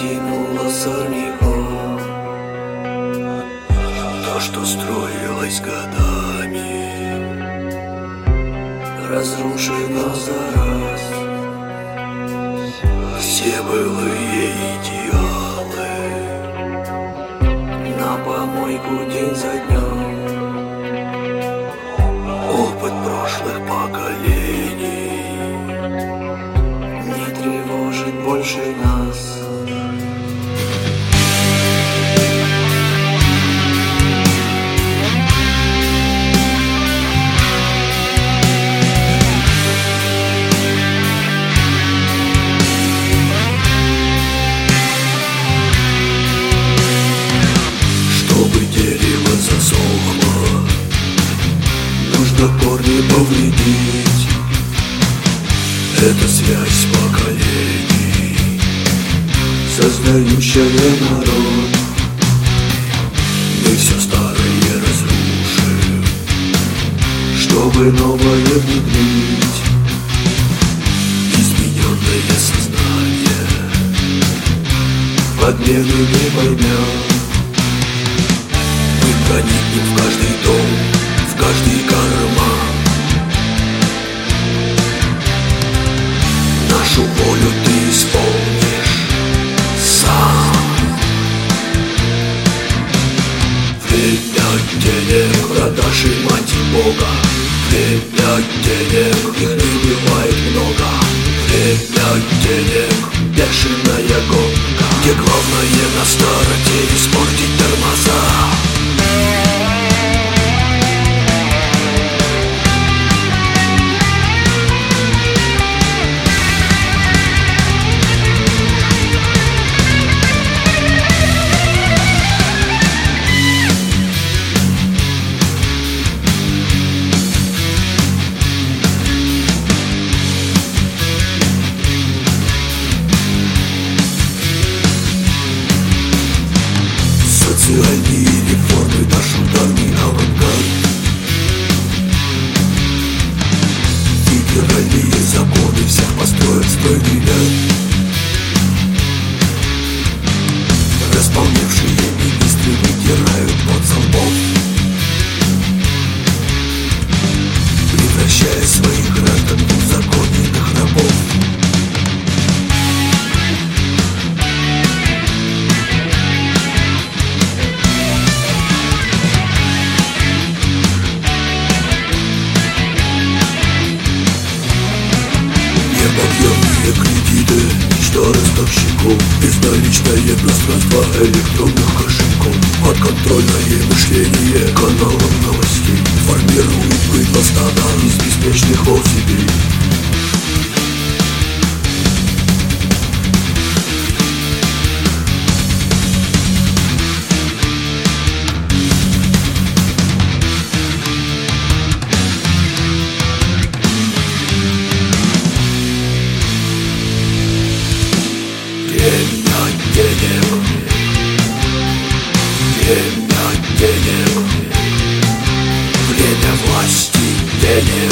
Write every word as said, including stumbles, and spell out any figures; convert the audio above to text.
потянуло сорняком. То, что строилось годами, разрушено за раз. Все былые идеалы на помойку день за днем. Опыт прошлых поколений не тревожит больше нас. Засохло, нужно корни повредить. Это связь поколений, создающая народ. Мы все старое разрушим, чтобы новое внедрить. Измененное сознание подмены не поймет. Проникнет в каждый дом, в каждый карман. Нашу волю ты исполнишь сам. Время денег, продаж и мать Бога. Время денег, их не бывает много. Время денег, бешеная гонка, где главное на старте испортить тормоза. Социальные реформы, наш ударный авангард. Федеральные законы всех построят стройный ряд. Располневшие министры вытирают пот со лбов, превращая своих граждан в узаконенных рабов. Подъемные кредиты, мечта ростовщиков, безналичное пространство электронных кошельков, подконтрольное мышление каналом новостей формирует быдло стада из беспечных особей. Время денег, время денег, время власти денег.